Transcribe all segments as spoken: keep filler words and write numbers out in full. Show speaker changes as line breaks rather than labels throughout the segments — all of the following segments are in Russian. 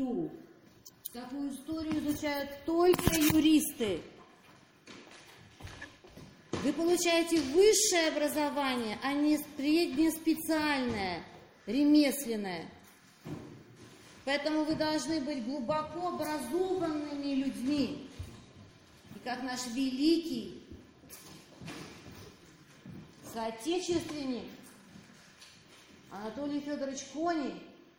историю. Такую историю изучают только юристы. Вы получаете высшее образование, а не среднеспециальное, ремесленное. Поэтому вы должны быть глубоко образованными людьми. И как наш великий соотечественник Анатолий Федорович Конев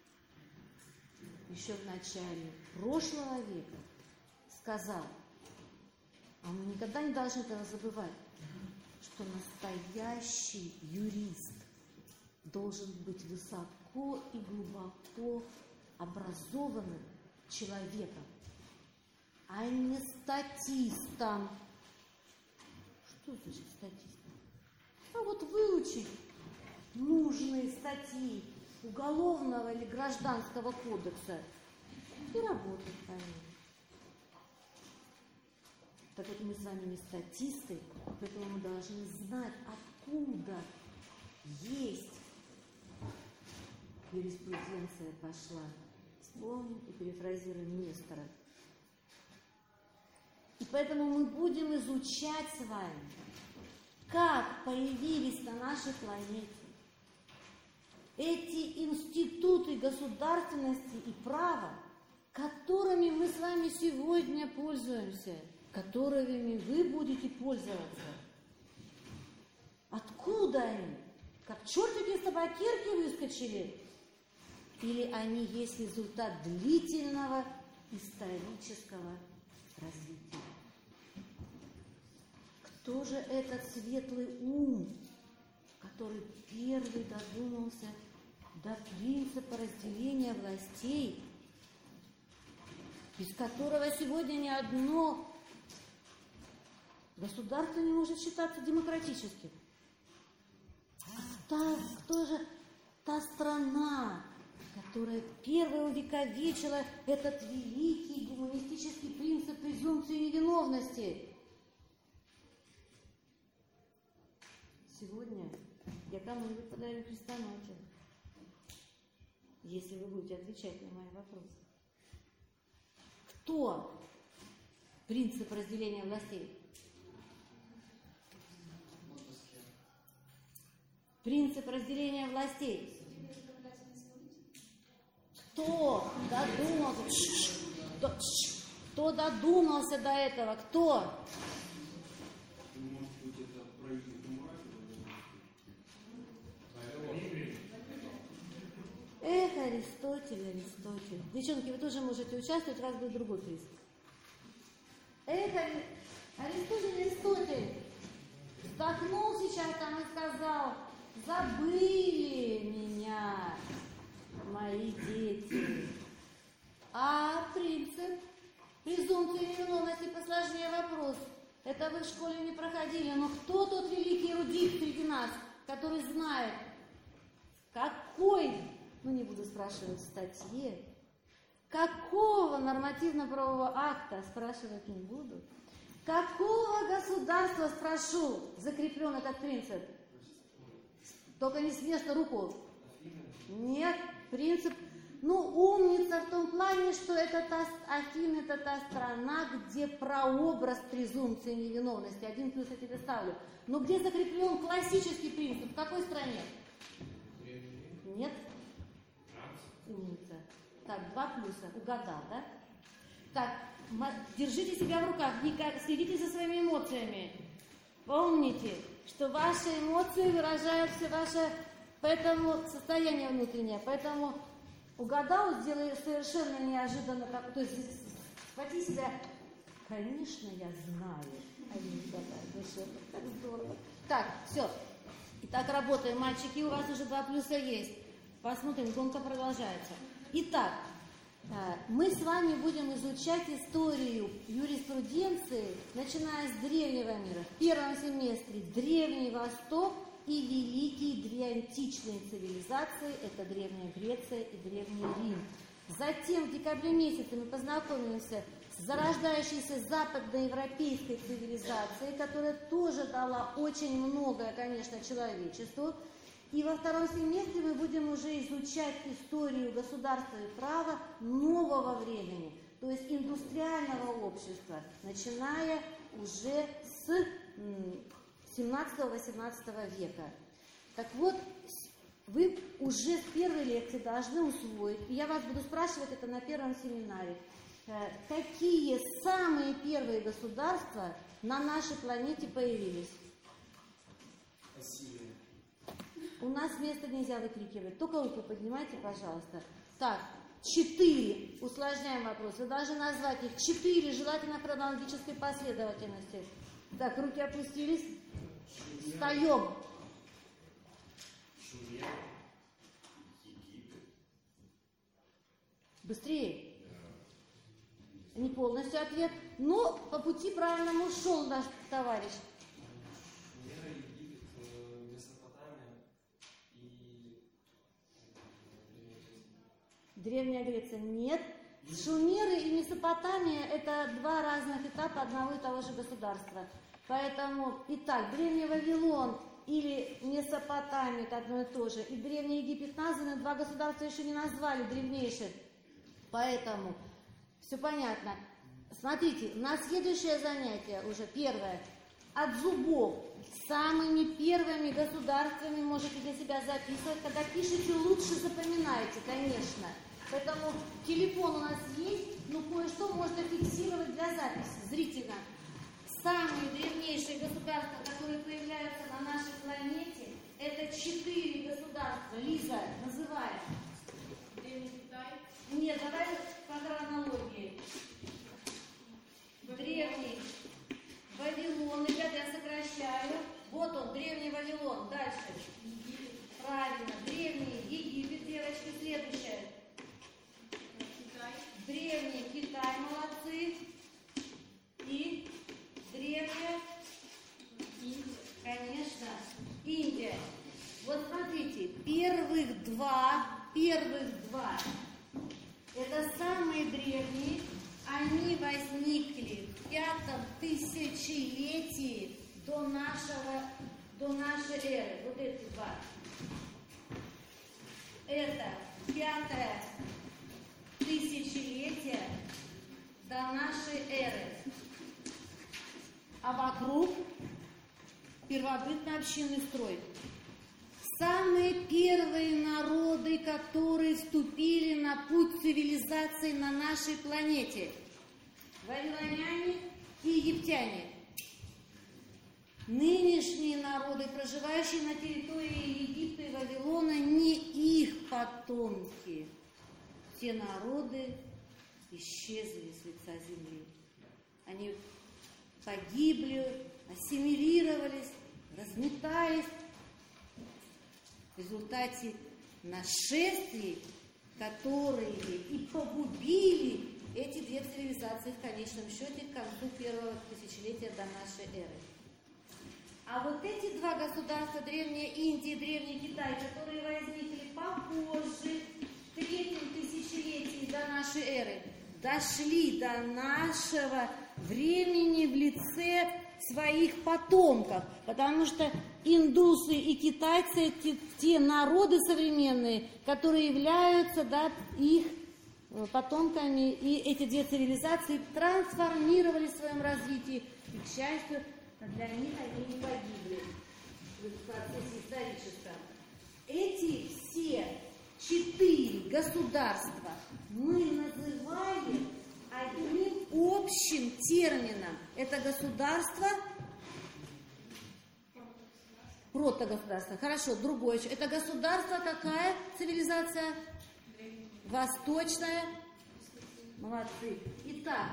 еще в начале прошлого века сказал, а мы никогда не должны этого забывать, что настоящий юрист должен быть высоко и глубоко образованным человеком, а не статистом. Что значит статистом? А вот выучить нужные статьи Уголовного или Гражданского кодекса и работать по ним. Так вот мы с вами не статисты, поэтому мы должны знать, откуда есть юриспруденция пошла. Вспомним и перефразируем Нестора. И поэтому мы будем изучать с вами, как появились на нашей планете эти институты государственности и права, которыми мы с вами сегодня пользуемся, которыми вы будете пользоваться. Откуда они? Как чертики из табакерки выскочили? Или они есть результат длительного исторического развития? Кто же этот светлый ум, который первый додумался до принципа разделения властей, без которого сегодня ни одно государство не может считаться демократическим? А та, кто же та страна, которая первая увековечила этот великий гуманистический принцип презумпции невиновности? Сегодня я кому-нибудь подарю хрестоматию, если вы будете отвечать на мои вопросы. Кто принцип разделения властей? Принцип разделения властей. Кто додумался? Кто, кто додумался до этого? Кто? Эх, Аристотель, Аристотель. Девчонки, вы тоже можете участвовать, у вас будет другой приз. Эх, Аристотель, Аристотель. Вздохнул сейчас там и сказал: забыли меня мои дети. А принцип презумпции невиновности посложнее вопрос. Это вы в школе не проходили, но кто тот великий эрудит среди нас, который знает, какой, ну не буду спрашивать в статье, какого нормативно-правового акта, спрашивать не буду, какого государства, спрошу, закреплен этот принцип? Только не с места руку. Нет, принцип, ну умница в том плане, что это та, Афины, это та страна, где прообраз презумпции невиновности. Один плюс я тебе ставлю. Но где закреплен классический принцип? В какой стране? Нет? Умница. Так, два плюса. Угадал, да? Так, держите себя в руках, следите за своими эмоциями. Помните, что ваши эмоции выражают все ваше поэтому состояние внутреннее. Поэтому угадал, сделай совершенно неожиданно, так, то есть схвати себя. Конечно, я знаю. А не угадаю. Так здорово. Так, все. Итак, работаем, мальчики, у вас уже два плюса есть. Посмотрим, гонка продолжается. Итак, мы с вами будем изучать историю юриспруденции, начиная с древнего мира. В первом семестре Древний Восток и великие двеантичные цивилизации, это Древняя Греция и Древний Рим. Затем в декабре месяце мы познакомимся с зарождающейся западноевропейской цивилизацией, которая тоже дала очень многое, конечно, человечеству. И во втором семестре мы будем уже изучать историю государства и права нового времени, то есть индустриального общества, начиная уже с семнадцатого-восемнадцатого века. Так вот, вы уже с первой лекции должны усвоить, и я вас буду спрашивать это на первом семинаре, какие самые первые государства на нашей планете появились.
Спасибо.
У нас место нельзя выкрикивать. Только руку поднимайте, пожалуйста. Так, четыре. Усложняем вопрос. Вы должны назвать их четыре, желательно в хронологической последовательности. Так, руки опустились. Встаем.
Шумер, Египет.
Быстрее. Не полностью ответ, но по пути правильному шел наш товарищ.
Шумер, Египет, Месопотамия и
Древняя Греция. Нет. Шумеры и Месопотамия – это два разных этапа одного и того же государства. Поэтому, итак, Древний Вавилон или Месопотамия – это одно и то же. И Древний Египет названы, два государства еще не назвали древнейших. Поэтому все понятно. Смотрите, на следующее занятие уже первое. От зубов. Самыми первыми государствами можете для себя записывать. Когда пишете, лучше запоминайте, конечно. Поэтому телефон у нас есть, но кое-что можно фиксировать для записи зрительно. Самые древнейшие государства, которые появляются на нашей планете, это четыре государства. Лиза, называем.
Древний Китай.
Нет, давай по хронологии. Древний Вавилон. Ребята, я сокращаю. Вот он, Древний Вавилон. Дальше.
Египет.
Правильно. Древний Египет, девочки, следующее.
Китай.
Древний Китай, молодцы. И древняя,
Индия.
конечно, Индия. Вот смотрите, первых два, первых два, это самые древние, они возникли в пятом тысячелетии до нашего, до нашей эры. Вот эти два. Это пятое тысячелетие до нашей эры. А вокруг первобытно-общинный строй. Самые первые народы, которые вступили на путь цивилизации на нашей планете. Вавилоняне и египтяне. Нынешние народы, проживающие на территории Египта и Вавилона, не их потомки. Те народы исчезли с лица земли. Они погибли, ассимилировались, разметались в результате нашествий, которые и погубили эти две цивилизации в конечном счете к концу первого тысячелетия до нашей эры. А вот эти два государства, Древняя Индия и Древний Китай, которые возникли попозже, в третьем тысячелетии до нашей эры, дошли до нашего времени в лице своих потомков, потому что индусы и китайцы – те, те народы современные, которые являются, да, их потомками, и эти две цивилизации трансформировали в своем развитии, и, к счастью, для них они не погибли в процессе историческом. Эти все четыре государства мы называем одним общим термином. Это государство, протогосударство. Хорошо, другое еще. Это государство какая цивилизация? Восточная. Молодцы. Итак,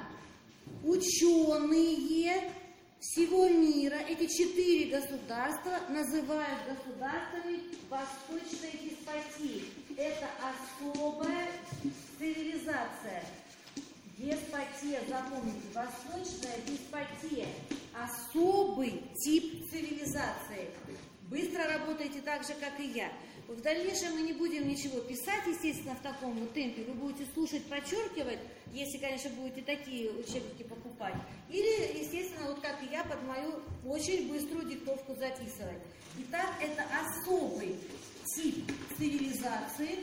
ученые всего мира эти четыре государства называют государствами восточной деспотии. Это особая цивилизация. Деспотия, запомните, восточная деспотия. Особый тип цивилизации. Быстро работайте так же, как и я. В дальнейшем мы не будем ничего писать, естественно, в таком вот темпе. Вы будете слушать, подчеркивать, если, конечно, будете такие учебники покупать. Или, естественно, вот как и я, под мою очень быструю диктовку записывать. Итак, это особый тип цивилизации.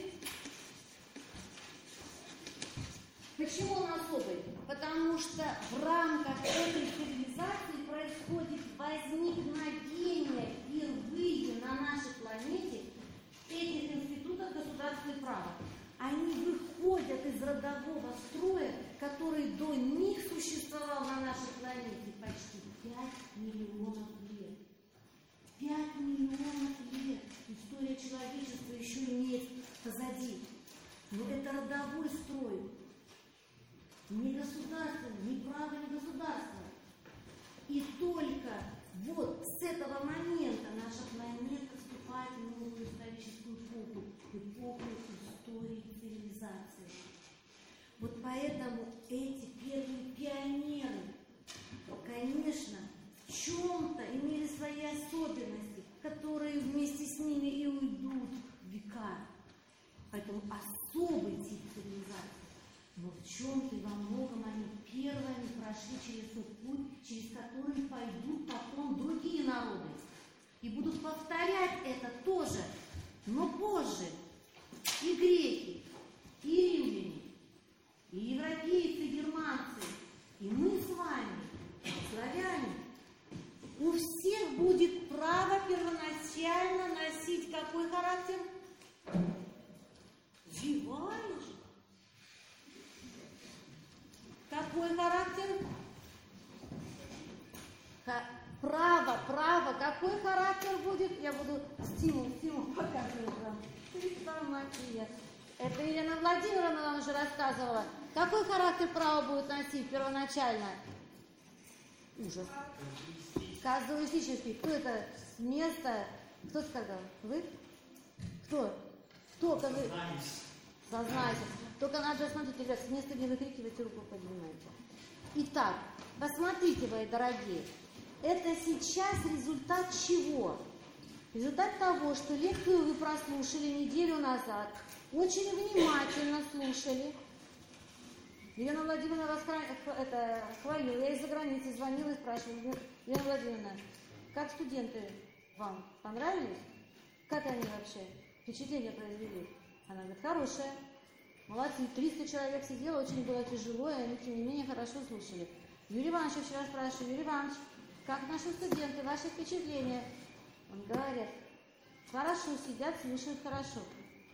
Почему он особый? Потому что в рамках этой цивилизации происходит возникновение впервые на нашей планете этих институтов государства и права. Они выходят из родового строя, который до них существовал на нашей планете почти пять миллионов лет. пять миллионов лет. История человечества еще имеет позади. Но это родовой строй. Не государственный, не право, не государство. И только вот с этого момента наша планета вступает в новую историческую эпоху, эпоху истории цивилизации. Вот поэтому эти первые пионеры, конечно, в чем-то имели свои особенности, которые вместе с ними и уйдут в века. Поэтому особый тип цивилизации. Но в чем-то и во многом они первыми прошли через тот путь, через который пойдут потом другие народы. И будут повторять это тоже, но позже. И греки, и римляне, и европейцы, и германцы, и мы с вами, славяне. У всех будет право первоначально носить какой характер? Живая же. Какой характер? Ха- право, право. Какой характер будет? Я буду стимул, стимул показывать вам. Хрестоматия. Это Елена Владимировна вам уже рассказывала. Какой характер права будет носить первоначально? Ужас. Казуистический. Кто это? С места? Кто сказал? Вы? Кто? Кто? Вы? Сознайте. Только надо, смотрите, ребят, с места не выкрикивайте, руку поднимайте. Итак, посмотрите, мои дорогие, это сейчас результат чего? Результат того, что лекцию вы прослушали неделю назад, очень внимательно слушали. Елена Владимировна вас это, хвалила, я из-за границы звонила и спрашивала: Елена Владимировна, как студенты вам понравились? Как они вообще впечатление произвели? Она говорит: хорошее. Молодцы, триста человек сидело, очень было тяжело, и они, тем не менее, хорошо слушали. Юрий Иванович вчера спрашиваю: Юрий Иванович, как наши студенты, ваши впечатления? Он говорит: хорошо, сидят, слушают хорошо.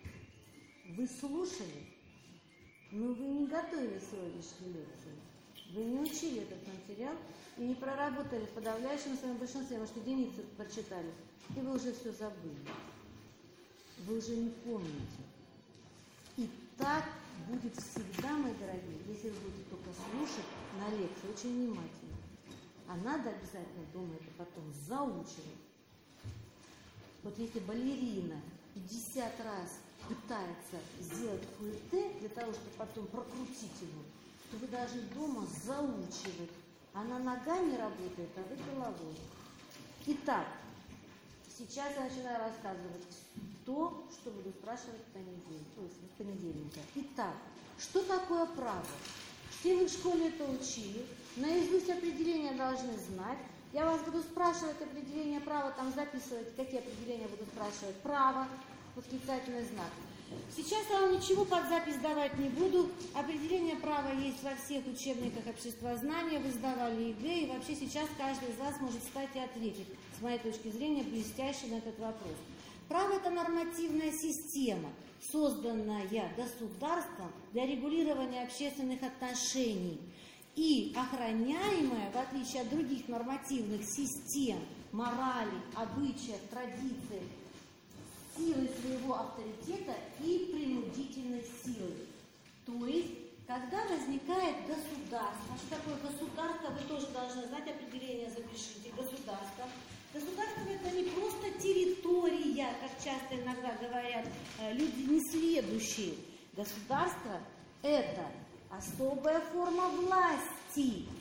Вы слушали, но вы не готовили сегодняшнюю лекцию. Вы не учили этот материал и не проработали в подавляющем своем большинстве, может, единицу прочитали, и вы уже все забыли. Вы уже не помните. И так будет всегда, мои дорогие, если вы будете только слушать на лекции очень внимательно. А надо обязательно дома это потом заучивать. Вот если балерина пятьдесят раз пытается сделать фуэте для того, чтобы потом прокрутить его, то вы должны дома заучивать. Она ногами работает, а вы головой. Итак, сейчас я начинаю рассказывать то, что буду спрашивать в понедельник, то есть в понедельник. Итак, что такое право? Все вы в школе это учили, наизусть определения должны знать. Я вас буду спрашивать определение права, там записывать, какие определения буду спрашивать. Право, восклицательный знак. Сейчас я вам ничего под запись давать не буду. Определение права есть во всех учебниках обществознания, вы сдавали ЕГЭ, и вообще сейчас каждый из вас может встать и ответить, с моей точки зрения, блестяще на этот вопрос. Право – это нормативная система, созданная государством для регулирования общественных отношений и охраняемая, в отличие от других нормативных систем, морали, обычаев, традиций, силой своего авторитета и принудительной силой. То есть, когда возникает государство, что такое государство, вы тоже должны знать, определение запишите, государство. Государство – это не просто территория, как часто иногда говорят люди несведущие. Государство – это особая форма власти,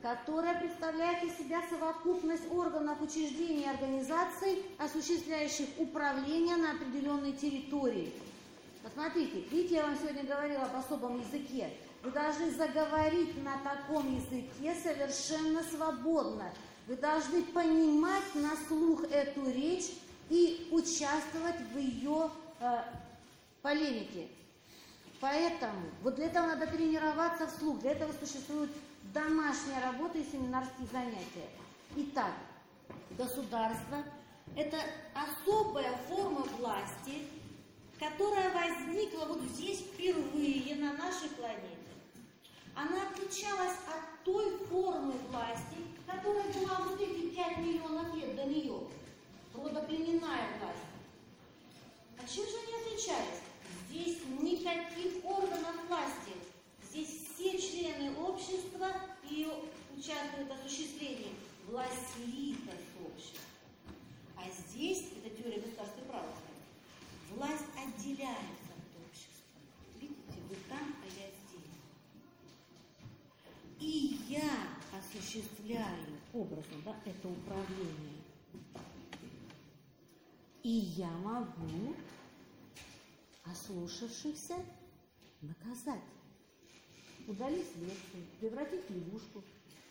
которая представляет из себя совокупность органов, учреждений и организаций, осуществляющих управление на определенной территории. Посмотрите, видите, я вам сегодня говорила об особом языке. Вы должны заговорить на таком языке совершенно свободно. Вы должны понимать на слух эту речь и участвовать в ее э, полемике. Поэтому вот для этого надо тренироваться вслух. Для этого существует домашняя работа и семинарские занятия. Итак, государство – это особая форма власти, которая возникла вот здесь впервые на нашей планете. Она отличалась от той формы власти, которая была вот эти пять миллионов лет до нее. Родоплеменная власть. А чем же они отличались? Здесь никаких органов власти. Здесь все члены общества и участвуют в осуществлении власти общества. А здесь, это теория государства и права, власть отделяется от общества. Видите, вы там, а я здесь. И я осуществляю образно, да, это управление. И я могу ослушавшихся наказать, удалить следствие, превратить в лягушку.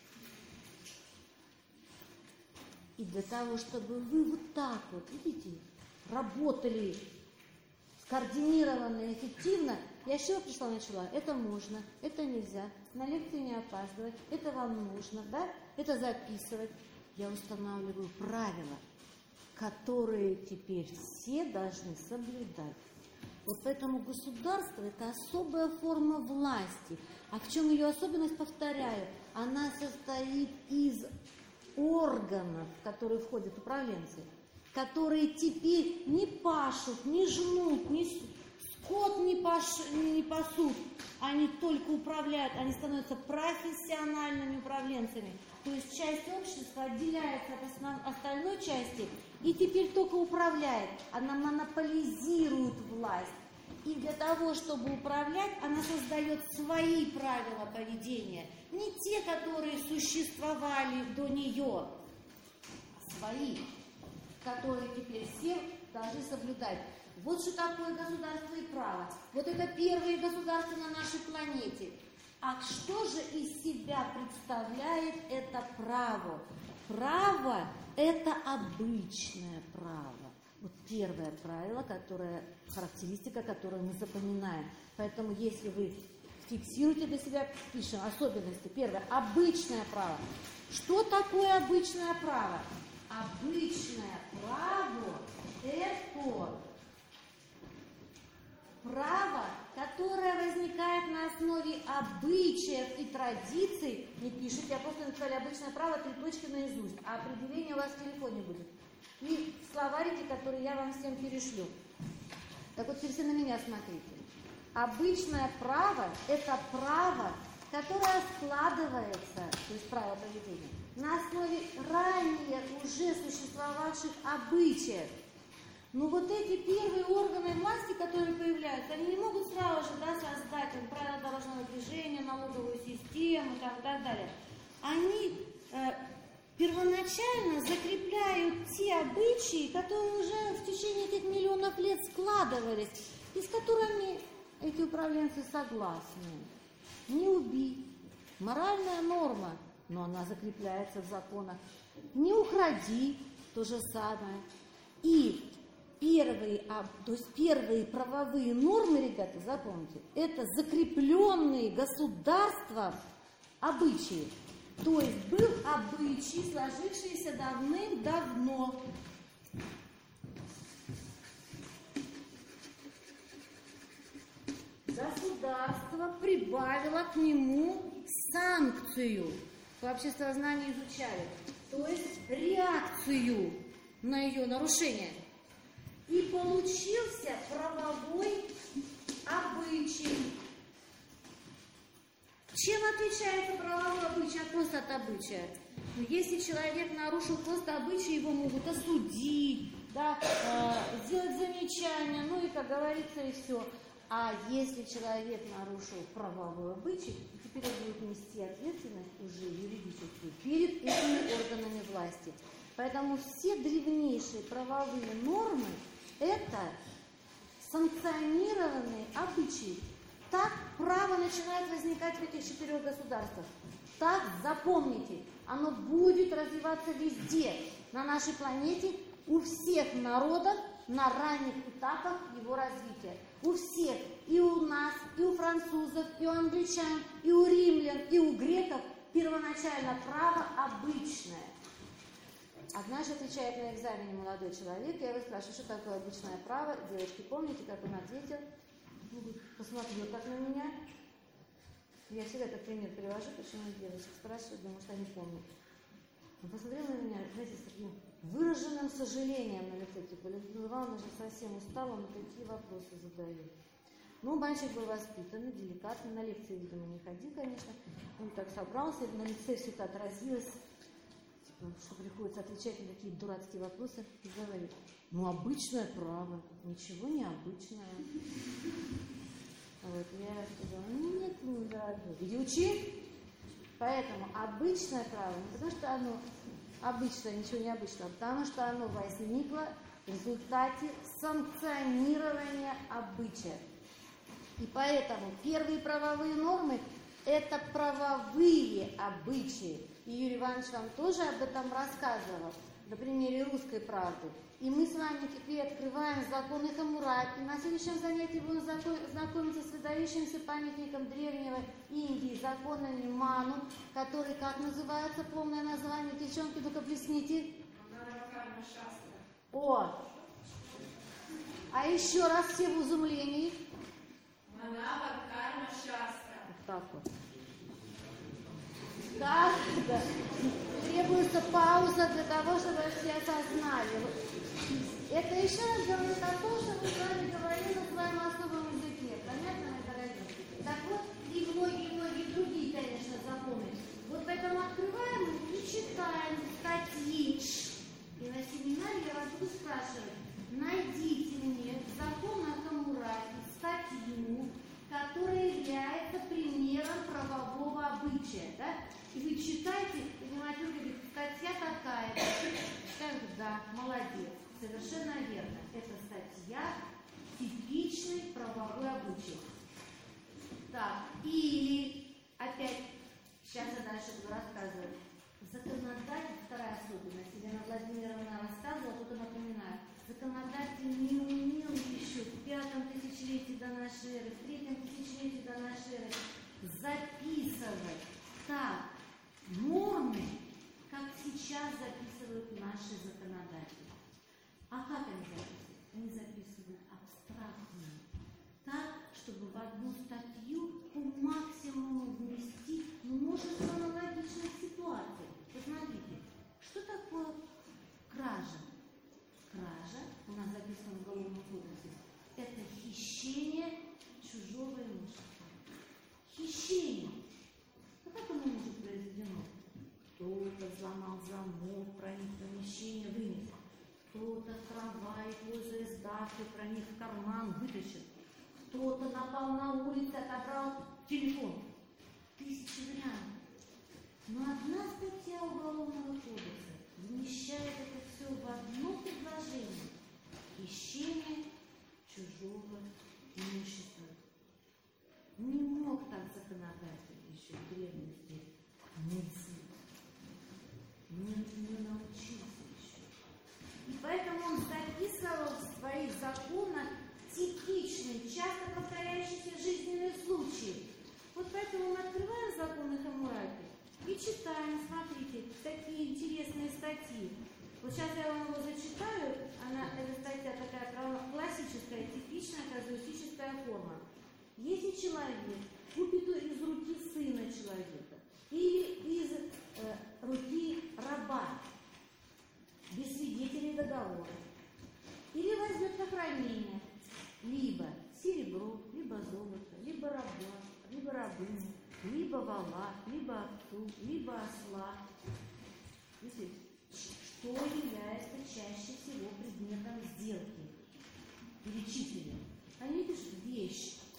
И для того, чтобы вы вот так вот, видите, работали скоординированно и эффективно, я с чего пришла, начала? Это можно, это нельзя, на лекции не опаздывать, это вам нужно, да? Это записывать. Я устанавливаю правила, которые теперь все должны соблюдать. Вот поэтому государство – это особая форма власти. А в чем ее особенность, повторяю, она состоит из органов, в которые входят управленцы, которые теперь не пашут, не жнут, не скот не, паш, не пасут, они только управляют, они становятся профессиональными управленцами. То есть часть общества отделяется от основ... остальной части и теперь только управляет. Она монополизирует власть. И для того, чтобы управлять, она создает свои правила поведения. Не те, которые существовали до нее, а свои, которые теперь все должны соблюдать. Вот что такое государство и право. Вот это первые государства на нашей планете. А что же из себя представляет это право? Право – это обычное право. Вот первое правило, которое, характеристика, которую мы запоминаем. Поэтому если вы фиксируете для себя, пишем особенности. Первое – обычное право. Что такое обычное право? Обычное право – это право, которое возникает на основе обычаев и традиций. Не пишите, я просто написали обычное право, три точки наизусть, а определение у вас в телефоне будет. И словарики, которые я вам всем перешлю. Так вот, теперь все на меня смотрите. Обычное право – это право, которое складывается, то есть право поведения, на основе ранее уже существовавших обычаев. Но вот эти первые органы власти, которые появляются, они не могут сразу же, да, создать там, правила дорожного движения, налоговую систему там, и так далее. Они э, первоначально закрепляют те обычаи, которые уже в течение этих миллионов лет складывались, и с которыми эти управленцы согласны. Не убить. Моральная норма, но она закрепляется в законах. Не укради, то же самое. И Первые, а, то есть первые правовые нормы, ребята, запомните, это закрепленные государством обычаи. То есть был обычай, сложившийся давным-давно. Государство прибавило к нему санкцию. По обществознанию изучали. То есть реакцию на ее нарушение. И получился правовой обычай. Чем отличается правовой обычай просто от обычая? Ну, если человек нарушил просто обычай, его могут осудить, да, э, сделать замечания, ну и, как говорится, и все. А если человек нарушил правовой обычай, то теперь он будет нести ответственность уже юридическую перед этими органами власти. Поэтому все древнейшие правовые нормы – это санкционированные обычаи. Так право начинает возникать в этих четырех государствах. Так, запомните, оно будет развиваться везде, на нашей планете, у всех народов на ранних этапах его развития. У всех, и у нас, и у французов, и у англичан, и у римлян, и у греков первоначально право обычное. Однажды, отвечает на экзамене молодой человек, я его спрашиваю, что такое обычное право. Девочки, помните, как он ответил? Посмотрел так на меня. Я всегда этот пример привожу, почему девочек спрашивают, потому что они помнят. Он посмотрел на меня, знаете, с таким выраженным сожалением на лице, типа, Людмила Ивановна же совсем устала, он такие вопросы задает. Ну, мальчик был воспитанный, деликатный, на лекции, видимо, не ходил, конечно. Он так собрался, на лице все это отразилось, типа, что приходится отвечать на такие дурацкие вопросы, и говорит: ну, обычное право, ничего необычного. Вот, я сказала: ну, нет, ну, дорогой, иди учи. Поэтому обычное право, не потому что оно обычное, ничего необычного, а потому что оно возникло в результате санкционирования обычая. И поэтому первые правовые нормы – это правовые обычаи. И Юрий Иванович вам тоже об этом рассказывал на примере «Русской правды». И мы с вами теперь открываем законы Хаммурапи. На следующем занятии будем знакомиться с выдающимся памятником древнего Индии, законами Ману, который, как называется, полное название? Девчонки, ну-ка плесните. О! А еще раз все в изумлении. Вот так вот. Да, да. Требуется пауза для того, чтобы все осознали. Это еще раз говорит о том, что мы с вами говорили на своем особом языке. Понятно, мои дорогие? Так вот, и многие-многие другие, конечно, законы. Вот поэтому открываем и читаем статьи. И на семинаре я вас буду спрашивать: найдите мне в законах Хаммурапи статью, которая является примером правового обычая. Да? И вы читаете, понимаете, вы говорите: статья такая. Скажут: да, молодец. Совершенно верно. Это статья типичный правовой обычай. Так, или опять, сейчас я дальше буду рассказывать. Законодатель, вторая особенность, Елена Владимировна рассказывала, тут я напоминаю. Законодатель не умел еще в пятом тысячелетии до нашей эры, в третьем тысячелетии до нашей эры записывать так нормы, как сейчас записывают наши законодатели. А как они записывают? Они записывают абстрактно, так, чтобы в одну статью по максимуму вместить множество аналогичных ситуаций. Посмотрите, что такое кража? Кража, у нас записано в Уголовном кодексе, это хищение чужого имущества. Хищение. А как оно может произведено? Кто-то взломал замок, проник в помещение, вынес. Кто-то в трамвае возле сдачи проник в карман, вытащил. Кто-то напал на улице, отобрал телефон. Тысячи вариантов. Но одна статья Уголовного кодекса вмещает это все в одно предложение. Хищение чужого имущества. Не мог так законодатель еще в древности мыслить. Не, не научился еще. И поэтому он записывал в своих законах типичные, часто повторяющиеся жизненные случаи. Вот поэтому мы открываем законы Хаммурапи и читаем, смотрите, такие интересные статьи. Вот сейчас я вам его зачитаю, она, эта статья такая классическая, типичная казуистическая форма. Если человек купит из руки сына человека или из э, руки раба, без свидетелей договора, или возьмет на хранение либо серебро, либо золото, либо раба, либо рабыню, либо вола, либо овцу, либо осла. Видите, что является чаще всего предметом сделки? Перечислили. Они пишут: вещь,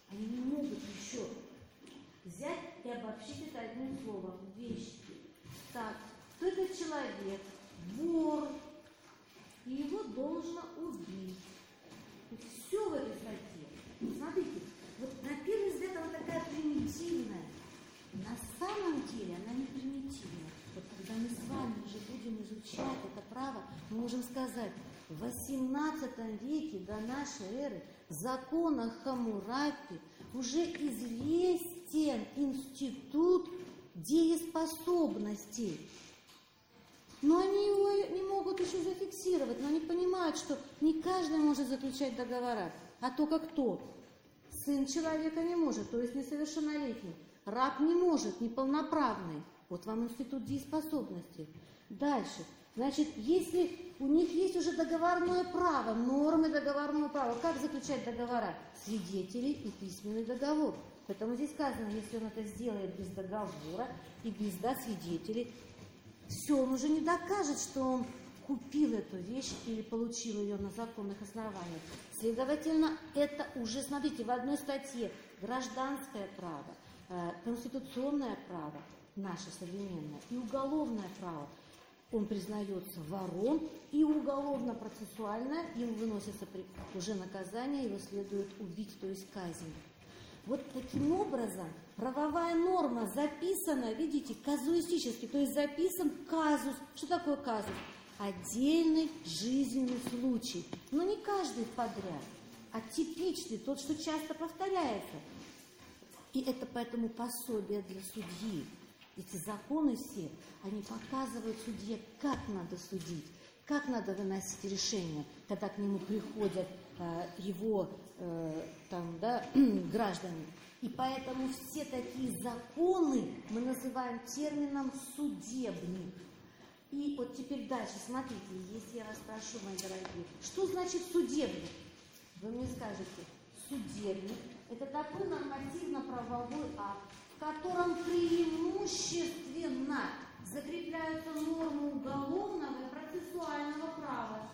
Они не могут еще взять и обобщить это одним словом. Вещи. Так, кто этот человек? Вор. И его должно убить. Все в этой статье. Смотрите, вот на первый взгляд она такая примитивная. На самом деле она не примитивная. Вот когда мы с вами уже будем изучать это право, мы можем сказать, в восемнадцатом веке до нашей эры в законах Хаммурапи уже известен институт дееспособности. Но они его не могут еще зафиксировать, но они понимают, что не каждый может заключать договора, а только кто? Сын человека не может, то есть несовершеннолетний. Раб не может, неполноправный. Вот вам институт дееспособности. Дальше. Значит, если у них есть уже договорное право, нормы договорного права, как заключать договора? Свидетели и письменный договор. Поэтому здесь сказано, если он это сделает без договора и без да, свидетелей, все, он уже не докажет, что он купил эту вещь или получил ее на законных основаниях. Следовательно, это уже, смотрите, в одной статье гражданское право, э, конституционное право, наше современное, и уголовное право. Он признается вором, и уголовно-процессуальное, ему выносится уже наказание, его следует убить, то есть казнь. Вот таким образом правовая норма записана, видите, казуистически, то есть записан казус. Что такое казус? Отдельный жизненный случай. Но не каждый подряд, а типичный, тот, что часто повторяется. И это поэтому пособие для судьи. Эти законы все, они показывают судье, как надо судить, как надо выносить решения, когда к нему приходят э, его э, там, да, граждане. И поэтому все такие законы мы называем термином судебник. И вот теперь дальше, смотрите, если я вас спрошу, мои дорогие, что значит судебник? Вы мне скажете, судебник – это такой нормативно-правовой акт, в котором преимущественно закрепляются нормы уголовного и процессуального права,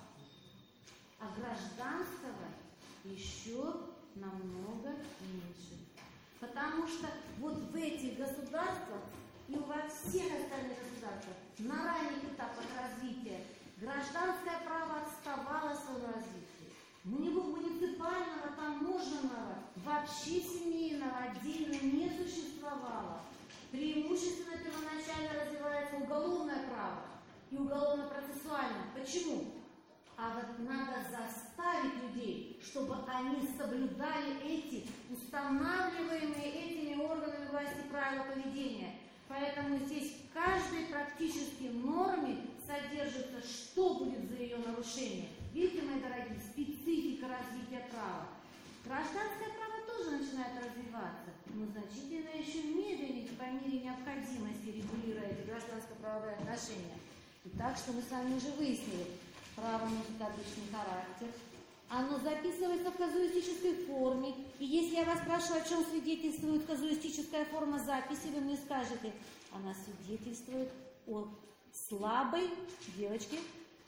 а гражданского еще намного меньше. Потому что вот в этих государствах и во всех остальных государствах на ранних этапах развития гражданское право отставало в своем развитии. У него муниципального, таможенного, вообще семейного отдельно не существовало. Преимущественно первоначально развивается уголовное право и уголовно-процессуальное. Почему? А вот надо заставить людей, чтобы они соблюдали эти устанавливаемые этими органами власти правила поведения. Поэтому здесь в каждой практически норме содержится, что будет за ее нарушение. Видите, мои дорогие, специфика развития права. Гражданское право тоже начинает развиваться, но значительно еще медленнее по мере необходимости регулируя эти гражданско-правовые отношения. Итак, что мы с вами уже выяснили, право носит обычный характер, оно записывается в казуистической форме, и если я вас спрошу, о чем свидетельствует казуистическая форма записи, вы мне скажете, она свидетельствует о слабой девочке,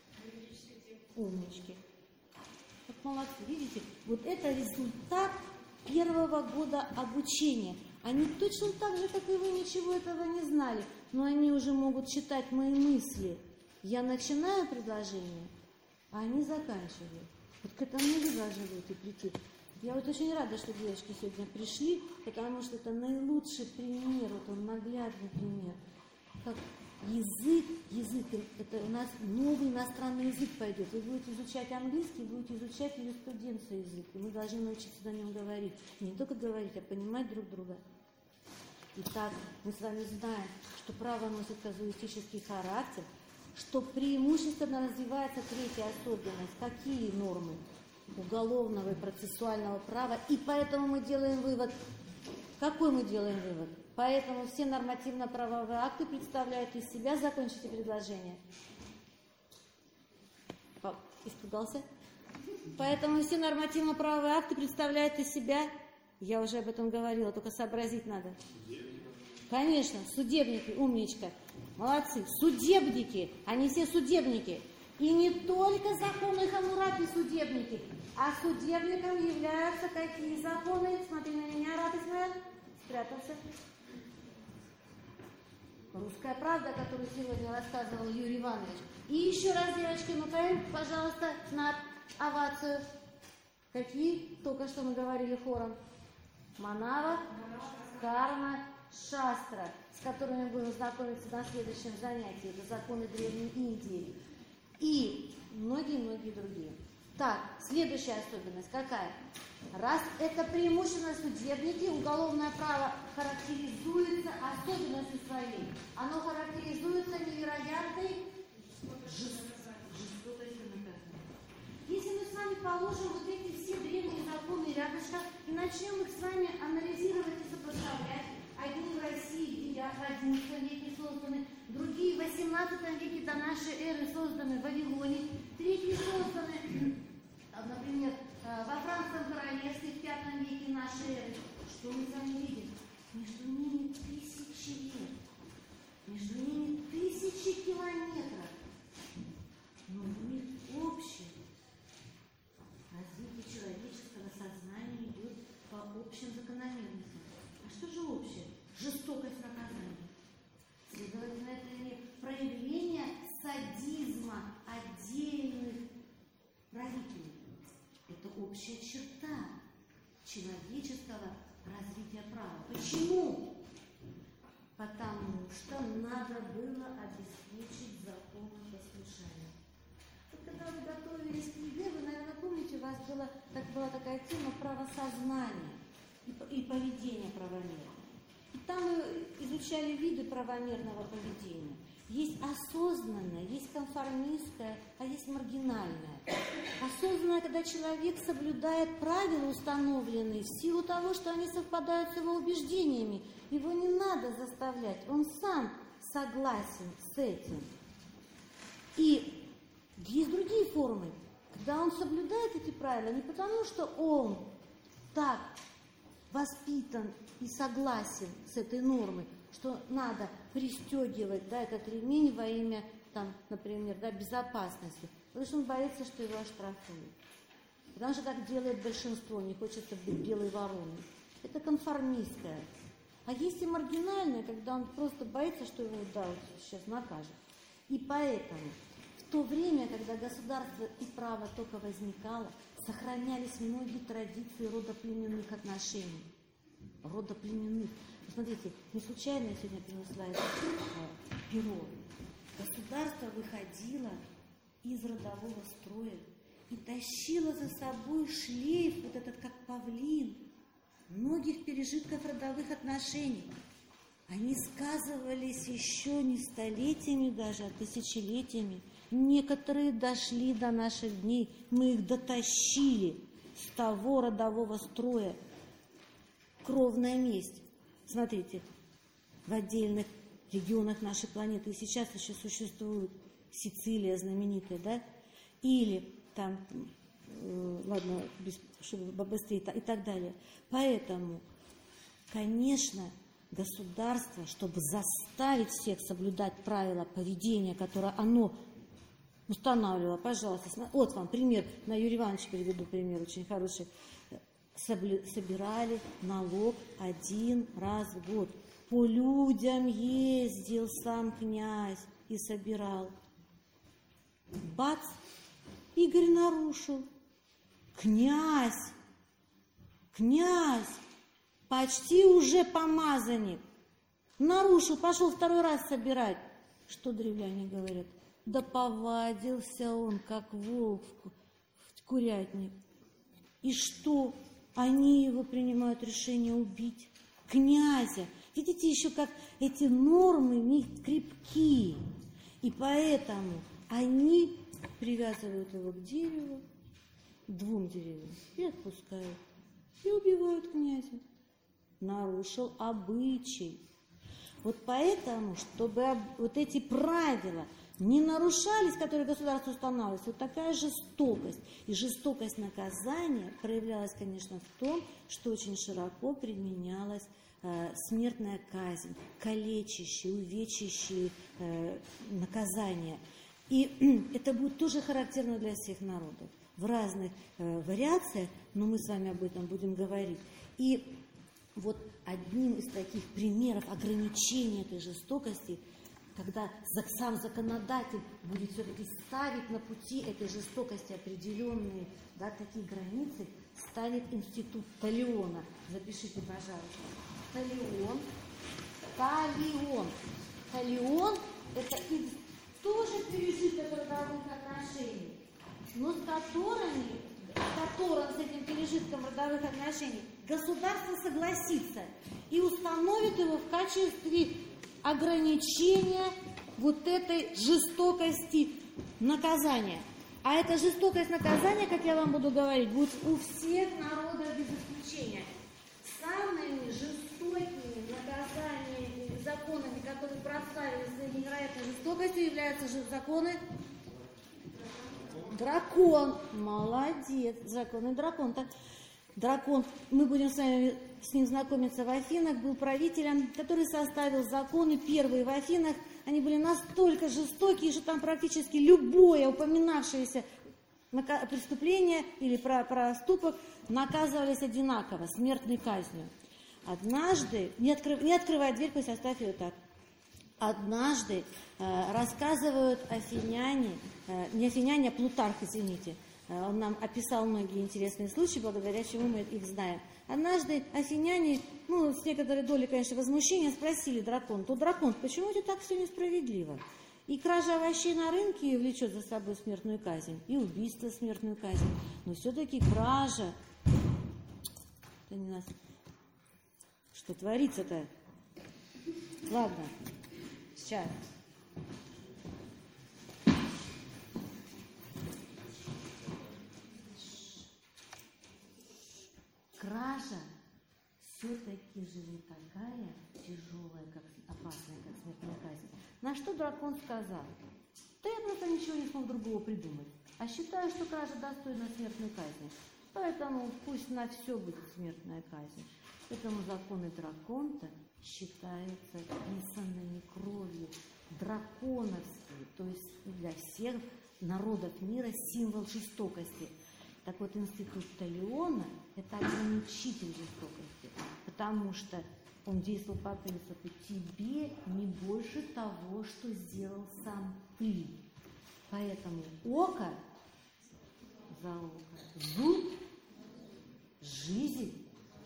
умнички. Вот молодцы, видите, вот это результат первого года обучения. Они точно так же, как и вы, ничего этого не знали, но они уже могут читать мои мысли. Я начинаю предложение, а они заканчивают. Вот к этому вы должны будете прийти. Я вот очень рада, что девочки сегодня пришли, потому что это наилучший пример, вот он наглядный пример. Как язык, язык, это у нас новый иностранный язык пойдет. Вы будете изучать английский, будете изучать юриспруденцию язык, и мы должны научиться на нем говорить. Не только говорить, а понимать друг друга. Итак, мы с вами знаем, что право носит казуистический характер, что преимущественно развивается третья особенность. Какие нормы? Уголовного и процессуального права. И поэтому мы делаем вывод. Какой мы делаем вывод? Поэтому все нормативно-правовые акты представляют из себя, закончите предложение. Испугался? Поэтому все нормативно-правовые акты представляют из себя, я уже об этом говорила, только сообразить надо. Конечно, судебники, умничка, молодцы. Судебники, они все судебники. И не только законы Хаммурапи судебники, А судебником являются какие законы? Смотри на меня, радость моя. Спрятался. Русская правда, которую сегодня рассказывал Юрий Иванович. И еще раз, девочки, ну-ка, пожалуйста, на овацию. Какие? Только что мы говорили хором. Манава, карма, шастра, с которыми мы будем знакомиться на следующем занятии. Это законы Древней Индии. И многие-многие другие. Так, следующая особенность какая? Раз это преимущественно судебники, уголовное право характеризуется особенностью своей. Оно характеризуется невероятной жестокостью наказания. Если мы с вами положим вот эти все древние законы рядышком и начнем их с вами анализировать и сопоставлять, одни в России в одиннадцатом веке созданы, другие в восемнадцатом веке до нашей эры созданы в Вавилоне, третьи созданы, например, во Франкском королевстве в пятом веке нашей эры. Что мы с вами видим? Между ними тысячи лет, между ними тысячи километров, но у них общее развитие человеческого сознания идет по общим закономерностям. А что же общее? Жестокость наказания. Следовательно, это не проявление садизма отдельных правителей. Это общая черта человеческого развития права. Почему? Потому что надо было обеспечить законопослушание. Вот когда вы готовились к еде, вы, наверное, помните, у вас была, так, была такая тема правосознания и, и поведения правомерного. И там мы изучали виды правомерного поведения. Есть осознанное, есть конформистское, а есть маргинальное. Осознанное, когда человек соблюдает правила, установленные в силу того, что они совпадают с его убеждениями. Его не надо заставлять, он сам согласен с этим. И есть другие формы, когда он соблюдает эти правила не потому, что он так воспитан и согласен с этой нормой, что надо пристегивать, да, этот ремень во имя, там, например, да, безопасности, потому что он боится, что его оштрафуют. Потому что так делает большинство, не хочется быть белой вороной. Это конформистское. А есть и маргинальное, когда он просто боится, что его, да, вот сейчас накажут. И поэтому в то время, когда государство и право только возникало, сохранялись многие традиции родоплеменных отношений. Родоплеменных. Посмотрите, не случайно я сегодня принесла это э, перо. Государство выходило из родового строя и тащило за собой шлейф, вот этот как павлин, многих пережитков родовых отношений. Они сказывались еще не столетиями даже, а тысячелетиями. Некоторые дошли до наших дней, мы их дотащили с того родового строя. Кровная месть. Смотрите, в отдельных регионах нашей планеты и сейчас еще существует Сицилия знаменитая, да? Или там, э, ладно, без, чтобы побыстрее, и так далее. Поэтому, конечно, государство, чтобы заставить всех соблюдать правила поведения, которое оно устанавливало, пожалуйста, смотри, вот вам пример, на Юрия Ивановича переведу пример очень хороший. Собирали налог один раз в год. По людям ездил сам князь и собирал. Бац! Игорь нарушил. Князь! Князь! Почти уже помазанник. Нарушил, пошел второй раз собирать. Что древляне говорят? Да повадился он, как волк в курятник. И что? Они его принимают решение убить. Князя. Видите еще, как эти нормы не крепки. И поэтому они привязывают его к дереву, двум деревьям, и отпускают. И убивают князя. Нарушил обычай. Вот поэтому, чтобы вот эти правила не нарушались, которые государство устанавливает, вот такая жестокость. И жестокость наказания проявлялась, конечно, в том, что очень широко применялась э, смертная казнь, калечащие, увечащие э, наказания. И это будет тоже характерно для всех народов. в разных э, вариациях, но мы с вами об этом будем говорить. И вот одним из таких примеров ограничения этой жестокости, когда сам законодатель будет все-таки ставить на пути этой жестокости определенные, да, такие границы, станет институт Талиона. Запишите, пожалуйста. Талион. Талион. Талион – это и тоже пережиток родовых отношений, но с которыми, с которым, с этим пережитком родовых отношений, государство согласится и установит его в качестве ограничения вот этой жестокости наказания. А эта жестокость наказания, как я вам буду говорить, будет у всех народов без исключения. Самыми жестокими наказаниями и законами, которые прославили своей невероятной жестокостью, являются же законы дракон. Молодец, законы дракон. Так, дракон, мы будем с вами с ним знакомиться в Афинах, был правителем, который составил законы первые в Афинах. Они были настолько жестокие, что там практически любое упоминавшееся преступление или проступок наказывались одинаково, смертной казнью. Однажды, не, открыв, не открывая дверь, пусть оставь ее так. Однажды э, рассказывают афиняне, э, не афиняне, а Плутарх, извините, э, он нам описал многие интересные случаи, благодаря чему мы их знаем. Однажды афиняне, ну, с некоторой долей, конечно, возмущения, спросили дракон: то дракон, почему это так все несправедливо? И кража овощей на рынке влечет за собой смертную казнь, и убийство смертную казнь. Но все-таки кража, это не нас... Что творится-то? Ладно, сейчас. Кража все-таки же не такая тяжелая, как опасная, как смертная казнь. На что дракон сказал: да я просто ничего не смог другого придумать, а считаю, что кража достойна смертной казни, поэтому пусть на все будет смертная казнь. Поэтому законы дракона считаются писанными кровью, драконовские, то есть для всех народов мира символ жестокости. Так вот, институт Талиона – это ограничитель жестокости, потому что он действовал по принципу: тебе не больше того, что сделал сам ты. Поэтому око за око, зуб – жизнь.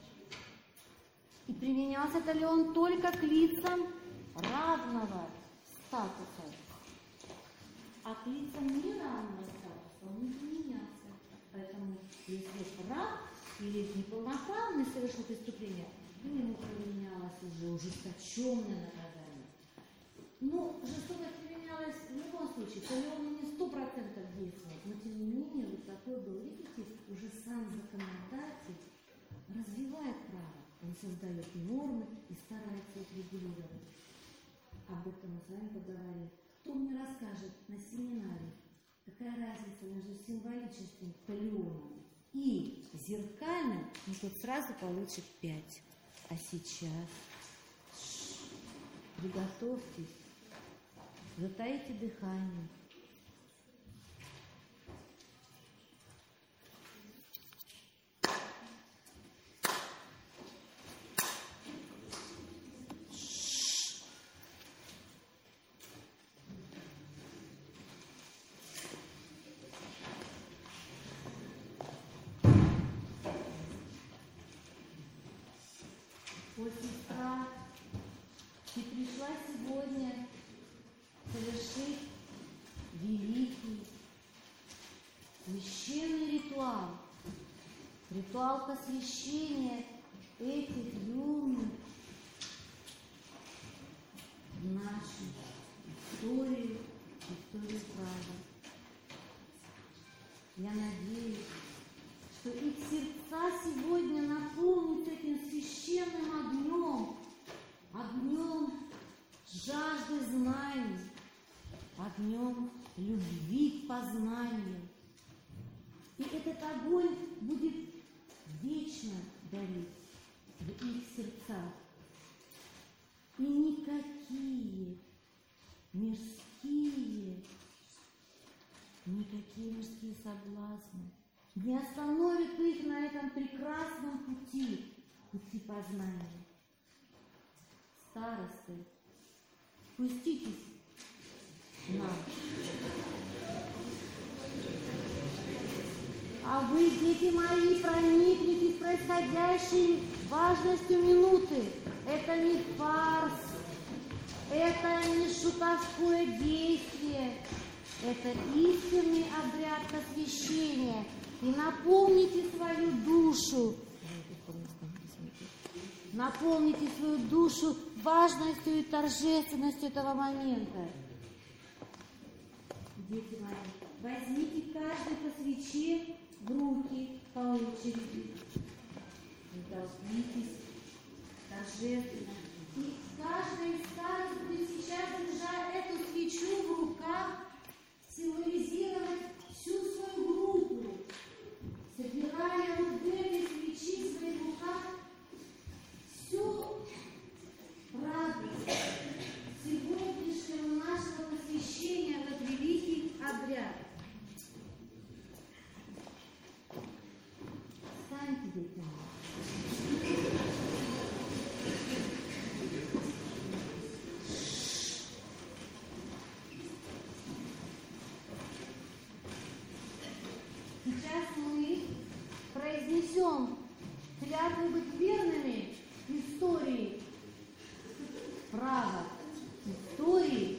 И применялся Талион только к лицам равного статуса. А к лицам неравного статуса он не применялся. Поэтому, если раб или неполноправный совершил преступление, ему применялось уже ужесточенное наказание. Но жестокость применялась в любом случае. Талион не сто процентов действовал, но тем не менее вот такой был, видите, уже сам законодатель развивает право. Он создает нормы и старается их регулировать. Об этом мы с вами поговорим. Кто мне расскажет на семинаре, какая разница между символическим Талионом и зеркальным, ну, тот сразу получит пять. А сейчас приготовьтесь, затаите дыхание. О, сестра, ты пришла сегодня совершить великий священный ритуал, ритуал посвящения этих юных в нашу историю, историю права. Я надеюсь, что их сердца сегодня наполнятся этим священным огнем, огнем жажды знаний, огнем любви к познанию. И этот огонь будет вечно гореть в их сердцах. И никакие мирские, никакие мирские же соблазны не остановит их на этом прекрасном пути, пути познания. Старосты, спуститесь к нам. А вы, дети мои, проникнитесь происходящей важностью минуты. Это не фарс, это не шутовское действие, это истинный обряд посвящения. И наполните свою душу, наполните свою душу важностью и торжественностью этого момента. Дети мои, возьмите каждый по свече в руки по очереди. Вдохнитесь торжественно. И каждый из старост будет сейчас, держа эту свечу в руках, символизировать всю свою группу, собирая вот в этой свечи в своих руках всю радость сегодняшнего нашего посвящения в этот великий обряд. Встаньте, дети мои. Сейчас мы произнесем клятву быть верными истории права, истории,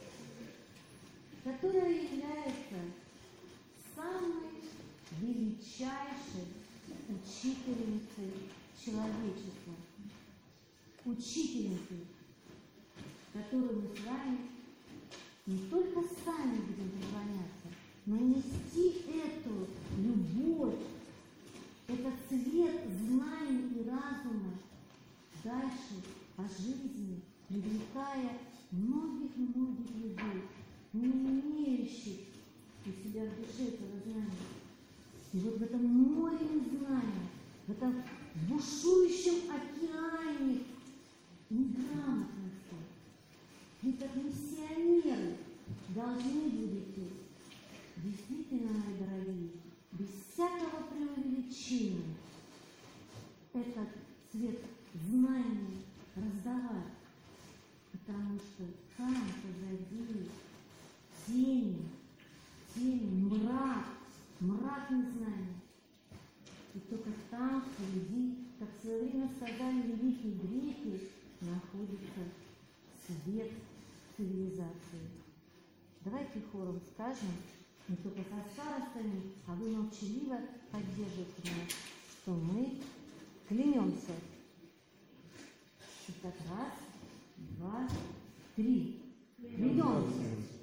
которая является самой величайшей учительницей человечества, учительницей, которую мы с вами не только сами будем поклоняться, но нести эту любовь, этот свет знаний и разума дальше по жизни, привлекая многих-многих людей, не имеющих у себя в душе этого знания. И вот в этом море незнания, в этом бушующем океане неграмотности, вы как миссионеры должны будете, действительно, мои дорогие, без всякого преувеличения этот свет знания раздавать, потому что там позади тени, тени, мрак, мрак незнания. И только там впереди, как в свое время сказали великие греки, находится свет цивилизации. Давайте хором скажем, не только со старостами, а вы молчаливо поддержите нас, что мы клянемся. Итак, раз, два, три. Клянемся.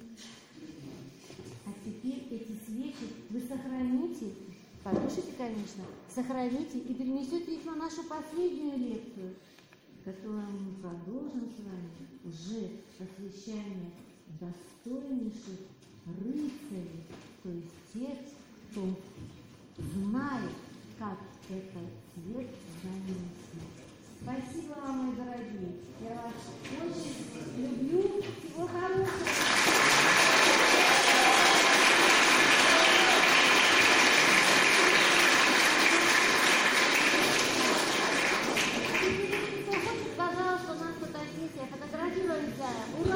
А теперь эти свечи вы сохраните, потушите, конечно, сохраните и перенесете их на нашу последнюю лекцию, которую мы продолжим с вами, уже посвящаем достойнейших рыцарей, то есть тех, кто знает, как это свет занести. Спасибо вам, мои дорогие. Я вас очень люблю. Всего хорошего. Пожалуйста, у нас фотосессия. Фотографируемся. Ура!